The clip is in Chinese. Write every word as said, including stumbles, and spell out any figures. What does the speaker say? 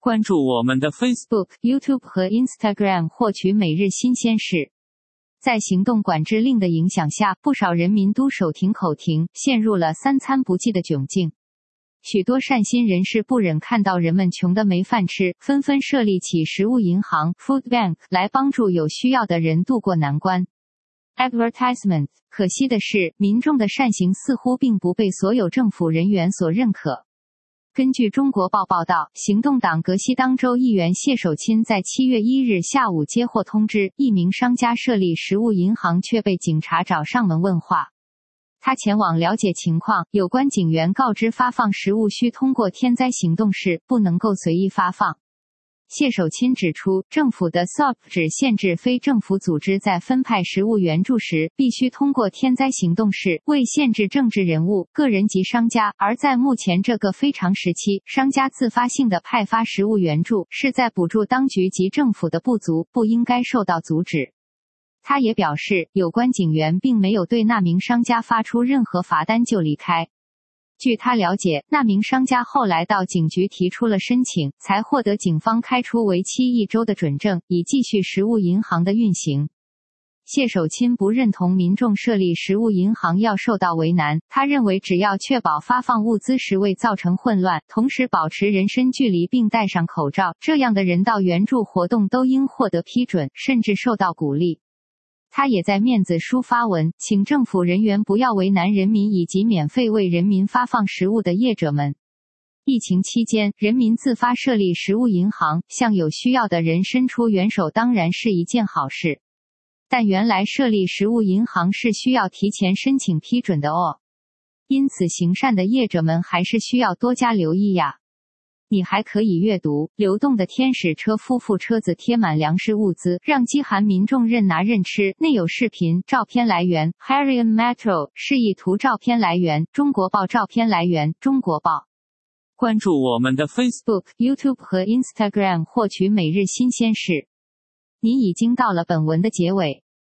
关注我们的 Facebook、YouTube 和 Instagram 获取每日新鲜事。在行动管制令的影响下，不少人民都手停口停，陷入了三餐不继的窘境。许多善心人士不忍看到人们穷得没饭吃，纷纷设立起食物银行 Food Bank 来帮助有需要的人渡过难关。Advertisement。 可惜的是，民众的善行似乎并不被所有政府人员所认可。根据中国报报道，行动党格西当州议员谢守钦在七月一日下午接获通知，一名商家设立食物银行却被警察找上门问话。他前往了解情况，有关警员告知发放食物需通过天灾行动室，不能够随意发放。谢守钦指出，政府的 S O P 只限制非政府组织在分派食物援助时必须通过天灾行动室，未限制政治人物、个人及商家。而在目前这个非常时期，商家自发性的派发食物援助，是在补助当局及政府的不足，不应该受到阻止。他也表示，有关警员并没有对那名商家发出任何罚单就离开。据他了解，那名商家后来到警局提出了申请，才获得警方开出为期一周的准证，以继续食物银行的运行。谢守钦不认同民众设立食物银行要受到为难，他认为只要确保发放物资时未造成混乱，同时保持人身距离并戴上口罩，这样的人道援助活动都应获得批准，甚至受到鼓励。他也在面子书发文，请政府人员不要为难人民以及免费为人民发放食物的业者们。疫情期间，人民自发设立食物银行，向有需要的人伸出援手当然是一件好事。但原来设立食物银行是需要提前申请批准的哦。因此行善的业者们还是需要多加留意呀。你还可以阅读，流动的天使车夫妇车子贴满粮食物资，让饥寒民众任拿任吃。内有视频，照片来源 Harian Metro， 示意图照片来源中国报，照片来源中国报。 关注我们的 Facebook、YouTube 和 Instagram 获取每日新鲜事。你已经到了本文的结尾。